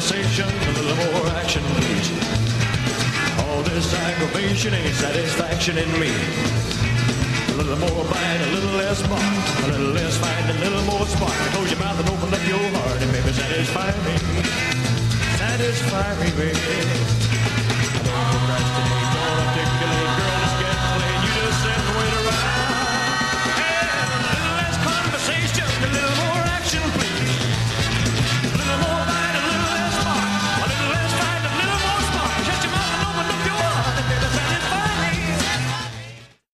conversation, a little more action, please. All this aggravation ain't satisfaction in me. A little more bite, a little less bark, a little less fight, a little more spark. Close your mouth and open up your heart and baby satisfy me. Satisfy me, baby.